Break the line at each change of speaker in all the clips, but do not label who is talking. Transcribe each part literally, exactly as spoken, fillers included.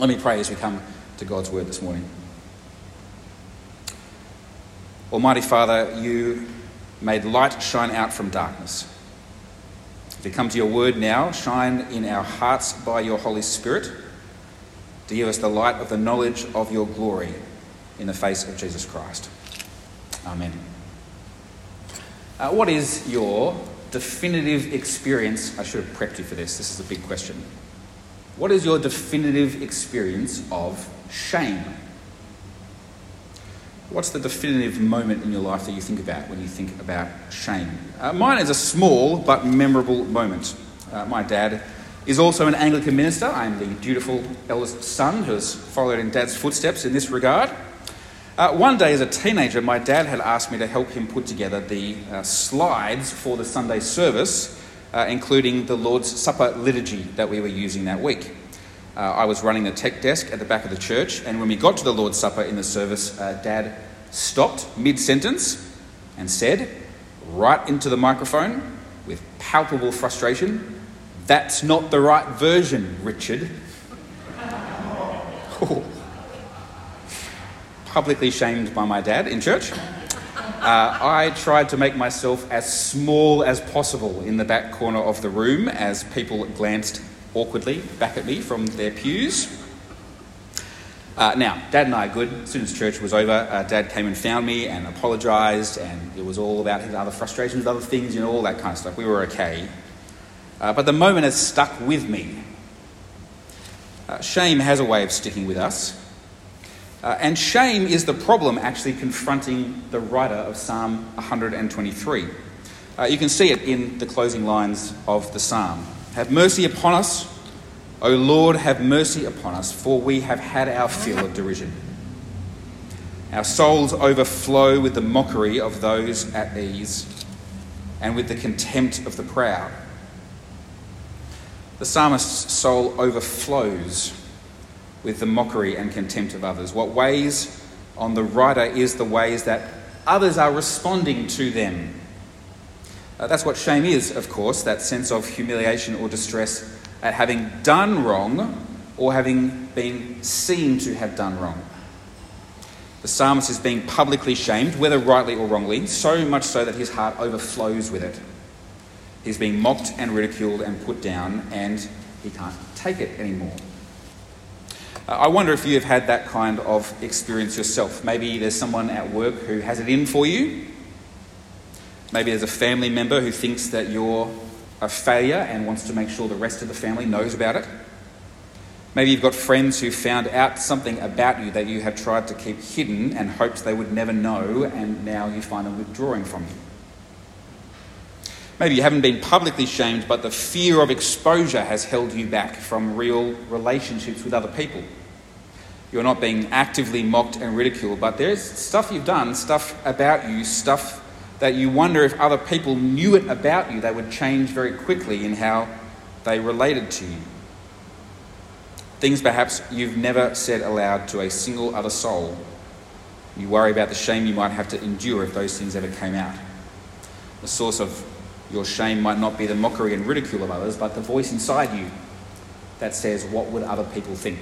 Let me pray as we come to God's word this morning. Almighty Father, you made light shine out from darkness. As we come to your word now, shine in our hearts by your Holy Spirit to give us the light of the knowledge of your glory in the face of Jesus Christ. Amen. Uh, what is your definitive experience? I should have prepped you for this. This is a big question. What is your definitive experience of shame? What's the definitive moment in your life that you think about when you think about shame? Uh, mine is a small but memorable moment. Uh, my dad is also an Anglican minister. I'm the dutiful eldest son who has followed in Dad's footsteps in this regard. Uh, one day as a teenager, my dad had asked me to help him put together the uh, slides for the Sunday service, uh, including the Lord's Supper liturgy that we were using that week. Uh, I was running the tech desk at the back of the church, and when we got to the Lord's Supper in the service, uh, Dad stopped mid-sentence and said, right into the microphone, with palpable frustration, "That's not the right version, Richard." Oh. Publicly shamed by my dad in church. Uh, I tried to make myself as small as possible in the back corner of the room as people glanced awkwardly back at me from their pews. Uh, now, Dad and I are good. As soon as church was over, uh, Dad came and found me and apologised, and it was all about his other frustrations, other things, you know, all that kind of stuff. We were okay. Uh, but the moment has stuck with me. Uh, shame has a way of sticking with us. Uh, and shame is the problem actually confronting the writer of Psalm one twenty-three. Uh, you can see it in the closing lines of the psalm. "Have mercy upon us, O Lord, have mercy upon us, for we have had our fill of derision. Our souls overflow with the mockery of those at ease and with the contempt of the proud." The psalmist's soul overflows with the mockery and contempt of others. What weighs on the writer is the ways that others are responding to them. Uh, that's what shame is, of course, that sense of humiliation or distress at having done wrong or having been seen to have done wrong. The psalmist is being publicly shamed, whether rightly or wrongly, so much so that his heart overflows with it. He's being mocked and ridiculed and put down, and he can't take it anymore. Uh, I wonder if you have had that kind of experience yourself. Maybe there's someone at work who has it in for you. Maybe there's a family member who thinks that you're a failure and wants to make sure the rest of the family knows about it. Maybe you've got friends who found out something about you that you have tried to keep hidden and hoped they would never know, and now you find them withdrawing from you. Maybe you haven't been publicly shamed, but the fear of exposure has held you back from real relationships with other people. You're not being actively mocked and ridiculed, but there's stuff you've done, stuff about you, stuff that you wonder if other people knew it about you, they would change very quickly in how they related to you. Things perhaps you've never said aloud to a single other soul. You worry about the shame you might have to endure if those things ever came out. The source of your shame might not be the mockery and ridicule of others, but the voice inside you that says, "What would other people think?"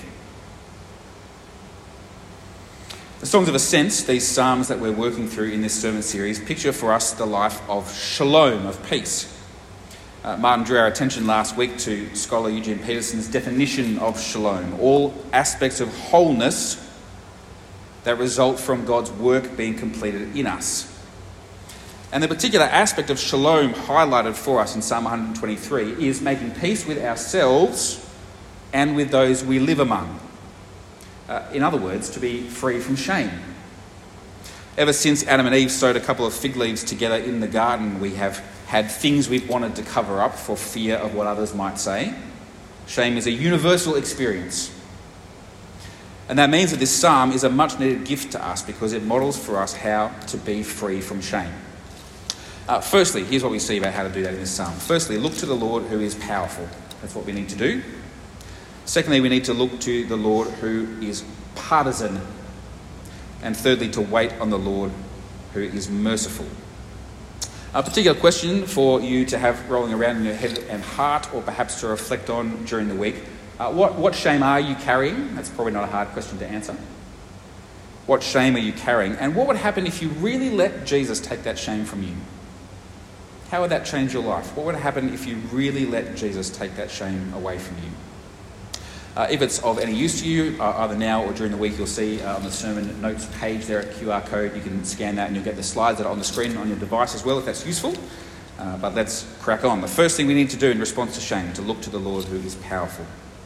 The Songs of Ascents, these psalms that we're working through in this sermon series, picture for us the life of shalom, of peace. Uh, Martin drew our attention last week to scholar Eugene Peterson's definition of shalom, all aspects of wholeness that result from God's work being completed in us. And the particular aspect of shalom highlighted for us in Psalm one twenty-three is making peace with ourselves and with those we live among. Uh, in other words, to be free from shame. Ever since Adam and Eve sewed a couple of fig leaves together in the garden, we have had things we've wanted to cover up for fear of what others might say. Shame is a universal experience. And that means that this psalm is a much needed gift to us because it models for us how to be free from shame. Uh, firstly, here's what we see about how to do that in this psalm. Firstly, look to the Lord who is powerful. That's what we need to do. Secondly, we need to look to the Lord who is partisan. And thirdly, to wait on the Lord who is merciful. A particular question for you to have rolling around in your head and heart, or perhaps to reflect on during the week. Uh, what, what shame are you carrying? That's probably not a hard question to answer. What shame are you carrying? And what would happen if you really let Jesus take that shame from you? How would that change your life? What would happen if you really let Jesus take that shame away from you? Uh, if it's of any use to you, uh, either now or during the week, you'll see uh, on the sermon notes page there a Q R code. You can scan that and you'll get the slides that are on the screen on your device as well, if that's useful. Uh, but let's crack on. The first thing we need to do in response to shame, to look to the Lord who is powerful.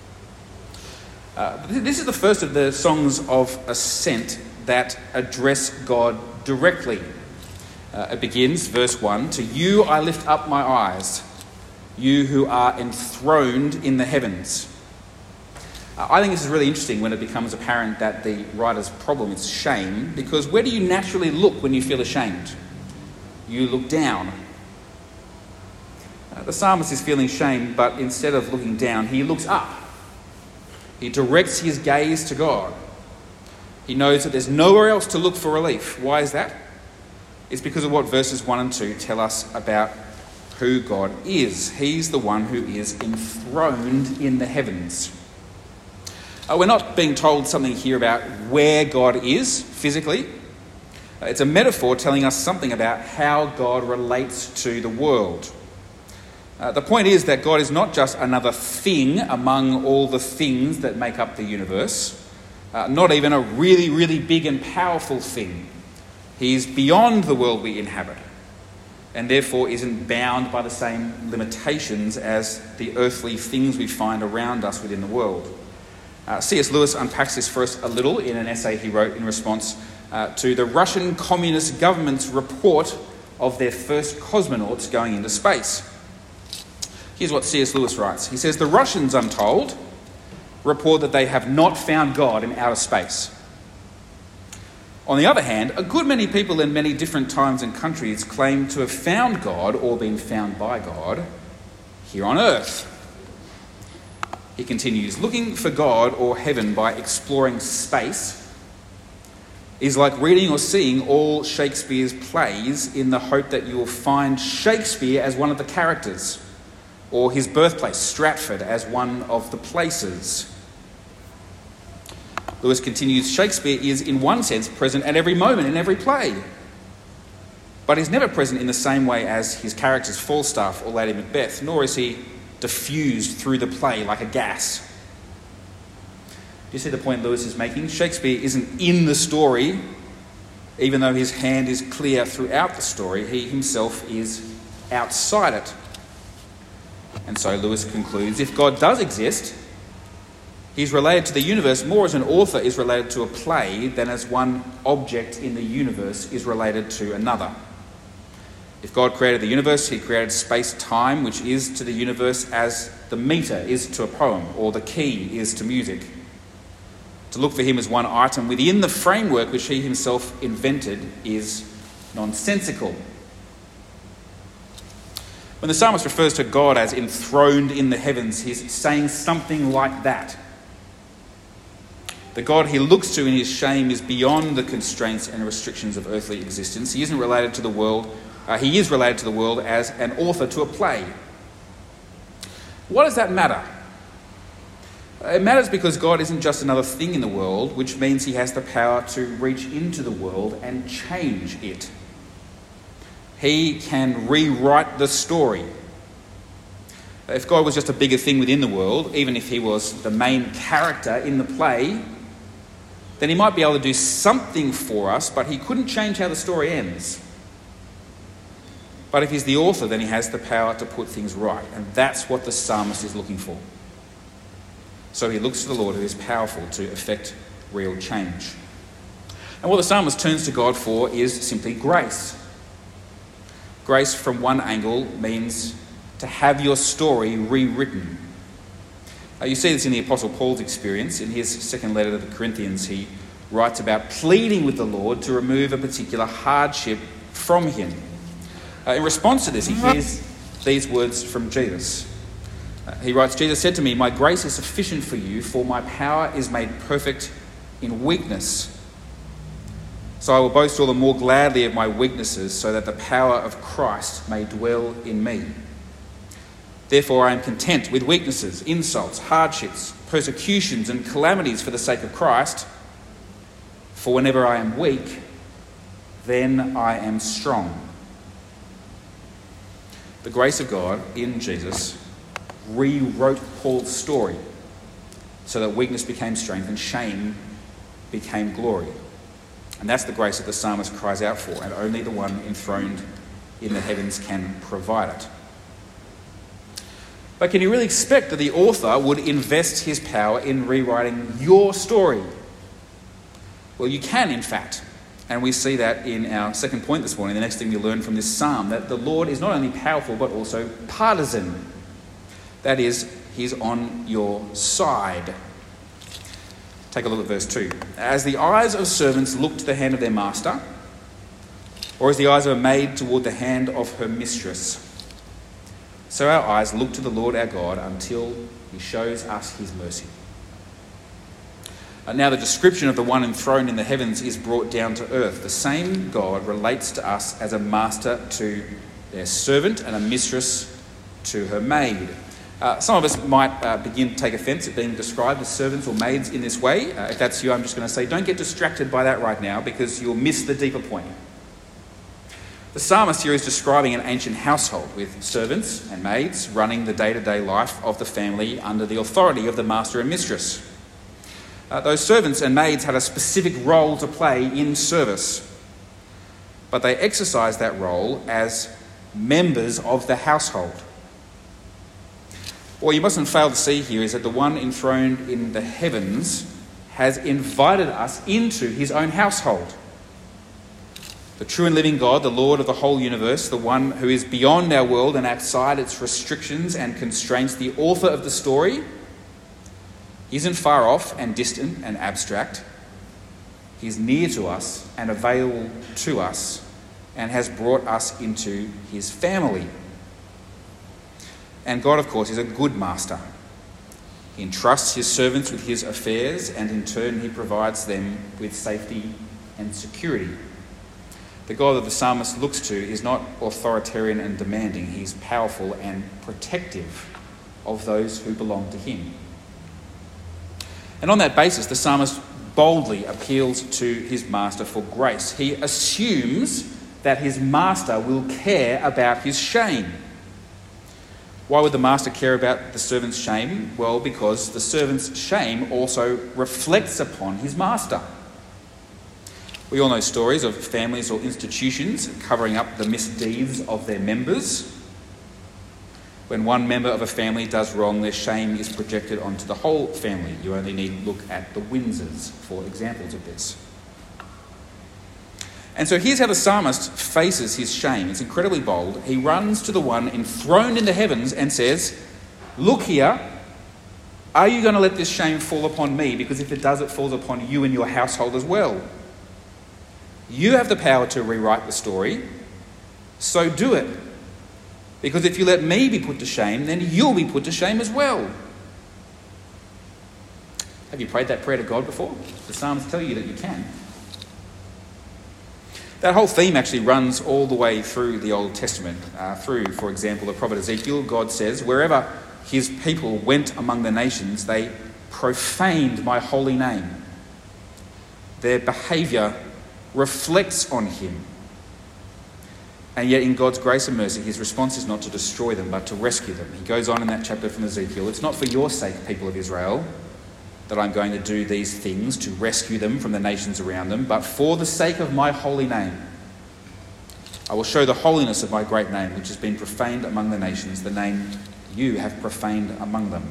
Uh, this is the first of the songs of ascent that address God directly. Uh, it begins, verse one, "To you I lift up my eyes, you who are enthroned in the heavens." Uh, I think this is really interesting when it becomes apparent that the writer's problem is shame, because where do you naturally look when you feel ashamed? You look down. Uh, the psalmist is feeling shame, but instead of looking down, he looks up. He directs his gaze to God. He knows that there's nowhere else to look for relief. Why is that? It's because of what verses one and two tell us about who God is. He's the one who is enthroned in the heavens. Uh, we're not being told something here about where God is physically. Uh, it's a metaphor telling us something about how God relates to the world. Uh, the point is that God is not just another thing among all the things that make up the universe, uh, not even a really, really big and powerful thing. He's beyond the world we inhabit, and therefore isn't bound by the same limitations as the earthly things we find around us within the world. Uh, C S Lewis unpacks this for us a little in an essay he wrote in response uh, to the Russian Communist government's report of their first cosmonauts going into space. Here's what C S Lewis writes. He says, "The Russians, I'm told, report that they have not found God in outer space. On the other hand, a good many people in many different times and countries claim to have found God or been found by God here on earth." He continues, "Looking for God or heaven by exploring space is like reading or seeing all Shakespeare's plays in the hope that you will find Shakespeare as one of the characters, or his birthplace, Stratford, as one of the places." Lewis continues, "Shakespeare is in one sense present at every moment in every play, but he's never present in the same way as his characters Falstaff or Lady Macbeth, nor is he diffused through the play like a gas." Do you see the point Lewis is making? Shakespeare isn't in the story, even though his hand is clear throughout the story. He himself is outside it. And so Lewis concludes, if God does exist, he's related to the universe more as an author is related to a play than as one object in the universe is related to another. If God created the universe, he created space-time, which is to the universe as the meter is to a poem, or the key is to music. To look for him as one item within the framework which he himself invented is nonsensical. When the psalmist refers to God as enthroned in the heavens, he's saying something like that. The God he looks to in his shame is beyond the constraints and restrictions of earthly existence. He isn't related to the world. Uh, he is related to the world as an author to a play. Why does that matter? It matters because God isn't just another thing in the world, which means he has the power to reach into the world and change it. He can rewrite the story. If God was just a bigger thing within the world, even if he was the main character in the play, then he might be able to do something for us, but he couldn't change how the story ends. But if he's the author, then he has the power to put things right. And that's what the psalmist is looking for. So he looks to the Lord who is powerful to effect real change. And what the psalmist turns to God for is simply grace. Grace from one angle means to have your story rewritten. Uh, you see this in the Apostle Paul's experience. In his second letter to the Corinthians, he writes about pleading with the Lord to remove a particular hardship from him. Uh, in response to this, he hears these words from Jesus. Uh, he writes, "Jesus said to me, 'My grace is sufficient for you, for my power is made perfect in weakness. So I will boast all the more gladly of my weaknesses, so that the power of Christ may dwell in me.'" Therefore I am content with weaknesses, insults, hardships, persecutions and calamities for the sake of Christ. For whenever I am weak, then I am strong. The grace of God in Jesus rewrote Paul's story so that weakness became strength and shame became glory. And that's the grace that the psalmist cries out for, and only the one enthroned in the heavens can provide it. But can you really expect that the author would invest his power in rewriting your story? Well, you can, in fact. And we see that in our second point this morning, the next thing we learn from this psalm, that the Lord is not only powerful but also partisan. That is, he's on your side. Take a look at verse two. As the eyes of servants look to the hand of their master, or as the eyes of a maid toward the hand of her mistress, so our eyes look to the Lord our God until he shows us his mercy. And now the description of the one enthroned in the heavens is brought down to earth. The same God relates to us as a master to their servant and a mistress to her maid. Uh, some of us might uh, begin to take offence at being described as servants or maids in this way. Uh, if that's you, I'm just going to say don't get distracted by that right now, because you'll miss the deeper point. The psalmist here is describing an ancient household with servants and maids running the day-to-day life of the family under the authority of the master and mistress. Uh, those servants and maids had a specific role to play in service, but they exercised that role as members of the household. What you mustn't fail to see here is that the one enthroned in the heavens has invited us into his own household. The true and living God, the Lord of the whole universe, the one who is beyond our world and outside its restrictions and constraints, the author of the story, isn't far off and distant and abstract. He's near to us and available to us and has brought us into his family. And God, of course, is a good master. He entrusts his servants with his affairs, and in turn he provides them with safety and security. The God that the psalmist looks to is not authoritarian and demanding. He's powerful and protective of those who belong to him. And on that basis, the psalmist boldly appeals to his master for grace. He assumes that his master will care about his shame. Why would the master care about the servant's shame? Well, because the servant's shame also reflects upon his master. We all know stories of families or institutions covering up the misdeeds of their members. When one member of a family does wrong, their shame is projected onto the whole family. You only need to look at the Windsors for examples of this. And so here's how the psalmist faces his shame. It's incredibly bold. He runs to the one enthroned in the heavens and says, "Look here, are you going to let this shame fall upon me? Because if it does, it falls upon you and your household as well. You have the power to rewrite the story, so do it. Because if you let me be put to shame, then you'll be put to shame as well." Have you prayed that prayer to God before? The Psalms tell you that you can. That whole theme actually runs all the way through the Old Testament. Uh, through, for example, the prophet Ezekiel, God says, wherever his people went among the nations, they profaned my holy name. Their behaviour reflects on him. And yet in God's grace and mercy, his response is not to destroy them, but to rescue them. He goes on in that chapter from Ezekiel, "It's not for your sake, people of Israel, that I'm going to do these things to rescue them from the nations around them, but for the sake of my holy name. I will show the holiness of my great name, which has been profaned among the nations, the name you have profaned among them."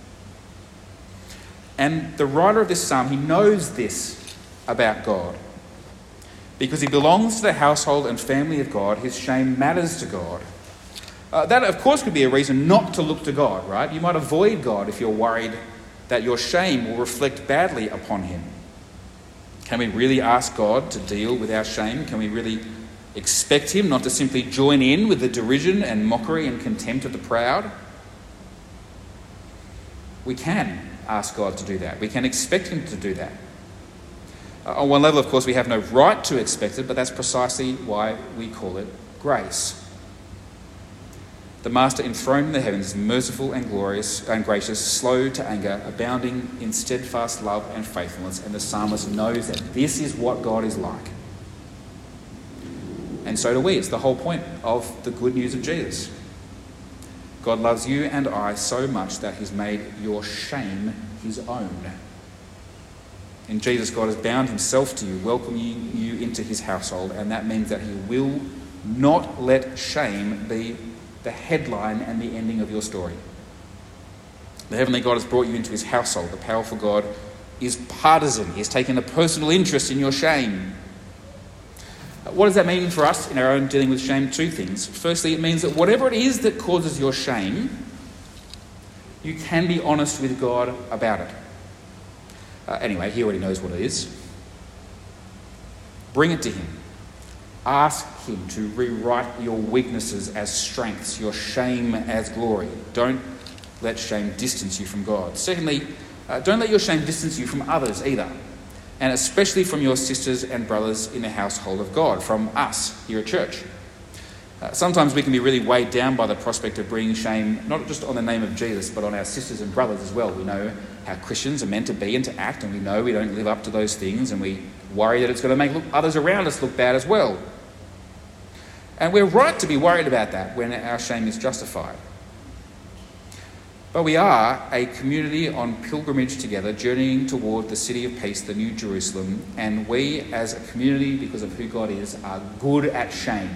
And the writer of this psalm, he knows this about God. Because he belongs to the household and family of God, his shame matters to God. Uh, that, of course, could be a reason not to look to God, right? You might avoid God if you're worried that your shame will reflect badly upon him. Can we really ask God to deal with our shame? Can we really expect him not to simply join in with the derision and mockery and contempt of the proud? We can ask God to do that. We can expect him to do that. Uh, on one level, of course, we have no right to expect it, but that's precisely why we call it grace. The Master enthroned in the heavens is merciful and glorious and gracious, slow to anger, abounding in steadfast love and faithfulness. And the psalmist knows that this is what God is like. And so do we. It's the whole point of the good news of Jesus. God loves you and I so much that he's made your shame his own. In Jesus, God has bound himself to you, welcoming you into his household, and that means that he will not let shame be the headline and the ending of your story. The heavenly God has brought you into his household. The powerful God is partisan. He has taken a personal interest in your shame. What does that mean for us in our own dealing with shame? Two things. Firstly, it means that whatever it is that causes your shame, you can be honest with God about it. Uh, anyway, he already knows what it is. Bring it to him. Ask him to rewrite your weaknesses as strengths, your shame as glory. Don't let shame distance you from God. Secondly, uh, don't let your shame distance you from others either, and especially from your sisters and brothers in the household of God, from us here at church. Uh, sometimes we can be really weighed down by the prospect of bringing shame, not just on the name of Jesus, but on our sisters and brothers as well. We know how Christians are meant to be and to act, and we know we don't live up to those things, and we worry that it's going to make look, others around us look bad as well. And we're right to be worried about that when our shame is justified. But we are a community on pilgrimage together, journeying toward the city of peace, the New Jerusalem, and we as a community, because of who God is, are good at shame.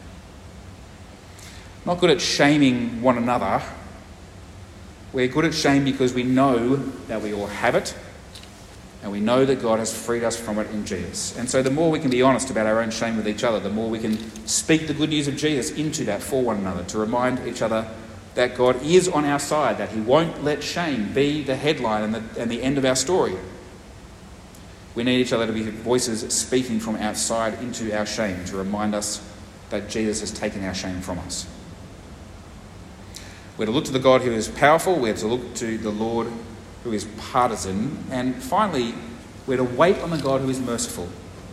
Not good at shaming one another. We're good at shame because we know that we all have it, and we know that God has freed us from it in Jesus. And so the more we can be honest about our own shame with each other, the more we can speak the good news of Jesus into that for one another, to remind each other that God is on our side, that he won't let shame be the headline and the, and the end of our story. We need each other to be voices speaking from outside into our shame, to remind us that Jesus has taken our shame from us. We're to look to the God who is powerful. We're to look to the Lord who is partisan. And finally, we're to wait on the God who is merciful.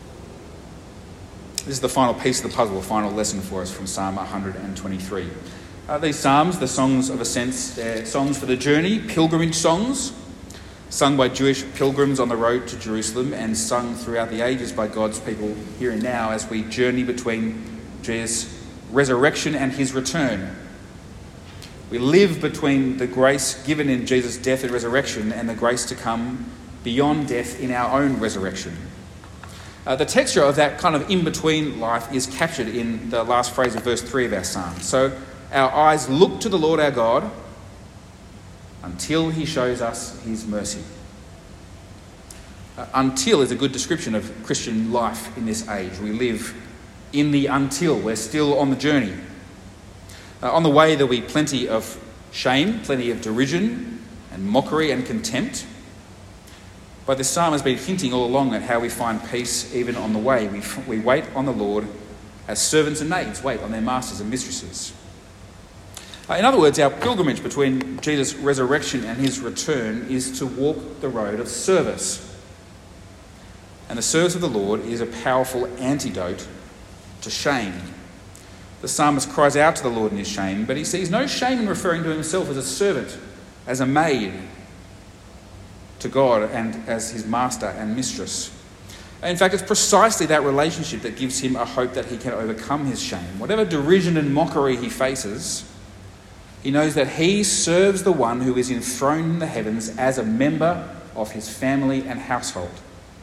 This is the final piece of the puzzle, the final lesson for us from Psalm one hundred twenty-three. Uh, these psalms, the songs of ascents, they're songs for the journey, pilgrimage songs, sung by Jewish pilgrims on the road to Jerusalem and sung throughout the ages by God's people here and now as we journey between Jesus' resurrection and his return. We live between the grace given in Jesus' death and resurrection and the grace to come beyond death in our own resurrection. Uh, the texture of that kind of in-between life is captured in the last phrase of verse three of our psalm. So our eyes look to the Lord our God until he shows us his mercy. Uh, until is a good description of Christian life in this age. We live in the until. We're still on the journey. Uh, on the way, there'll be plenty of shame, plenty of derision and mockery and contempt. But this psalm has been hinting all along at how we find peace even on the way. We, we wait on the Lord as servants and maids wait on their masters and mistresses. Uh, in other words, our pilgrimage between Jesus' resurrection and his return is to walk the road of service. And the service of the Lord is a powerful antidote to shame. The psalmist cries out to the Lord in his shame, but he sees no shame in referring to himself as a servant, as a maid to God and as his master and mistress. In fact, it's precisely that relationship that gives him a hope that he can overcome his shame. Whatever derision and mockery he faces, he knows that he serves the one who is enthroned in the heavens as a member of his family and household.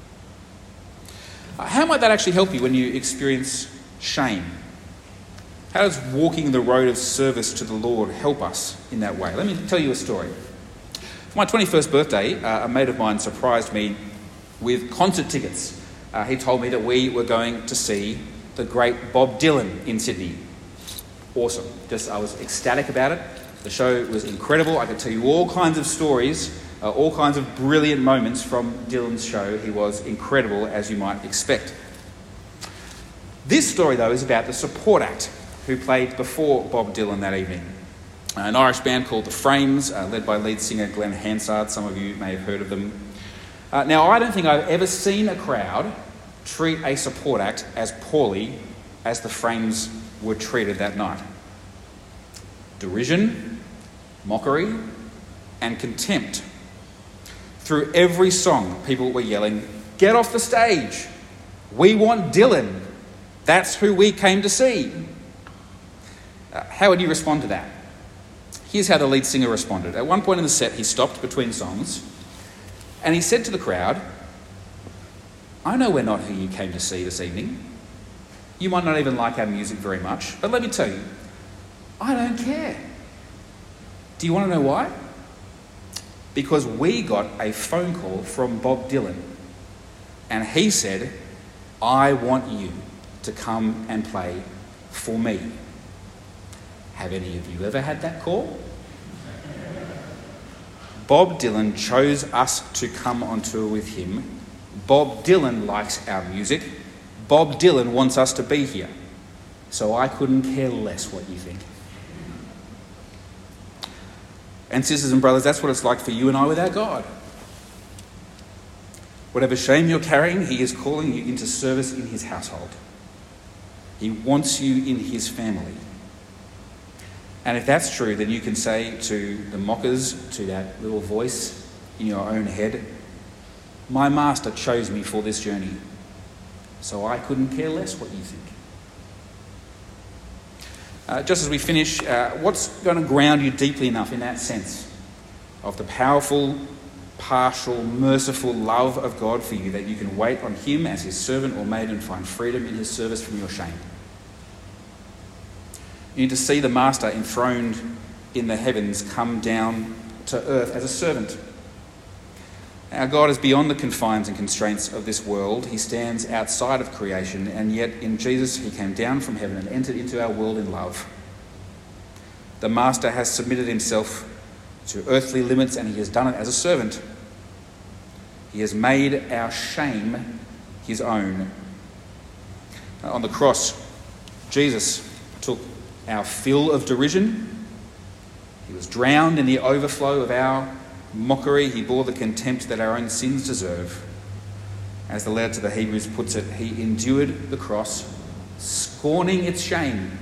How might that actually help you when you experience shame? How does walking the road of service to the Lord help us in that way? Let me tell you a story. For my twenty-first birthday, uh, a mate of mine surprised me with concert tickets. Uh, he told me that we were going to see the great Bob Dylan in Sydney. Awesome. Just, I was ecstatic about it. The show was incredible. I could tell you all kinds of stories, uh, all kinds of brilliant moments from Dylan's show. He was incredible, as you might expect. This story, though, is about the support act who played before Bob Dylan that evening. Uh, an Irish band called The Frames, uh, led by lead singer Glenn Hansard. Some of you may have heard of them. Uh, now, I don't think I've ever seen a crowd treat a support act as poorly as The Frames were treated that night. derision, mockery, and contempt. Through every song, people were yelling, "Get off the stage! We want Dylan. That's who we came to see." Uh, how would you respond to that? Here's how the lead singer responded. At one point in the set, he stopped between songs and he said to the crowd, "I know we're not who you came to see this evening. You might not even like our music very much, but let me tell you, I don't care. Do you want to know why? Because we got a phone call from Bob Dylan and he said, 'I want you to come and play for me.' Have any of you ever had that call?" Bob Dylan chose us to come on tour with him. Bob Dylan likes our music. Bob Dylan wants us to be here. So I couldn't care less what you think. And sisters and brothers, that's what it's like for you and I with our God. Whatever shame you're carrying, he is calling you into service in his household. He wants you in his family. And if that's true, then you can say to the mockers, to that little voice in your own head, "My master chose me for this journey, so I couldn't care less what you think." Uh, just as we finish, uh, what's going to ground you deeply enough in that sense of the powerful, partial, merciful love of God for you that you can wait on him as his servant or maid and find freedom in his service from your shame? You need to see the master enthroned in the heavens come down to earth as a servant. Our God is beyond the confines and constraints of this world. He stands outside of creation, and yet in Jesus he came down from heaven and entered into our world in love. The master has submitted himself to earthly limits, and he has done it as a servant. He has made our shame his own. On the cross, Jesus took our fill of derision. He was drowned in the overflow of our mockery. He bore the contempt that our own sins deserve. As the letter to the Hebrews puts it, he endured the cross, scorning its shame.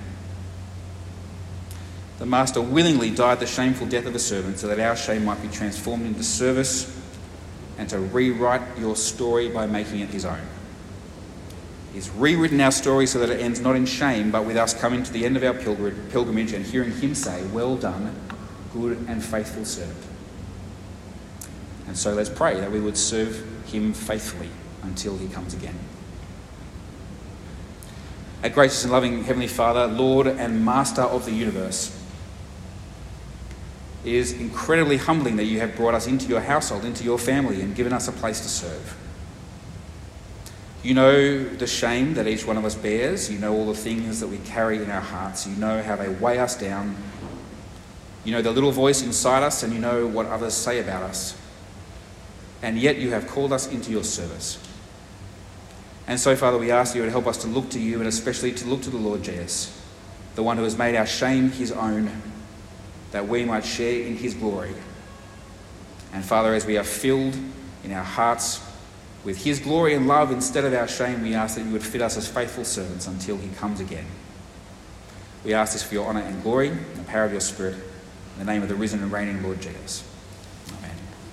The master willingly died the shameful death of a servant so that our shame might be transformed into service and to rewrite your story by making it his own. He's rewritten our story so that it ends not in shame, but with us coming to the end of our pilgrimage and hearing him say, "Well done, good and faithful servant." And so let's pray that we would serve him faithfully until he comes again. Our gracious and loving Heavenly Father, Lord and Master of the universe, it is incredibly humbling that you have brought us into your household, into your family, and given us a place to serve. You know the shame that each one of us bears. You know all the things that we carry in our hearts. You know how they weigh us down. You know the little voice inside us, and you know what others say about us. And yet you have called us into your service. And so, Father, we ask you to help us to look to you, and especially to look to the Lord Jesus, the one who has made our shame his own, that we might share in his glory. And Father, as we are filled in our hearts with his glory and love instead of our shame, we ask that you would fit us as faithful servants until he comes again. We ask this for your honour and glory, and the power of your Spirit, in the name of the risen and reigning Lord Jesus.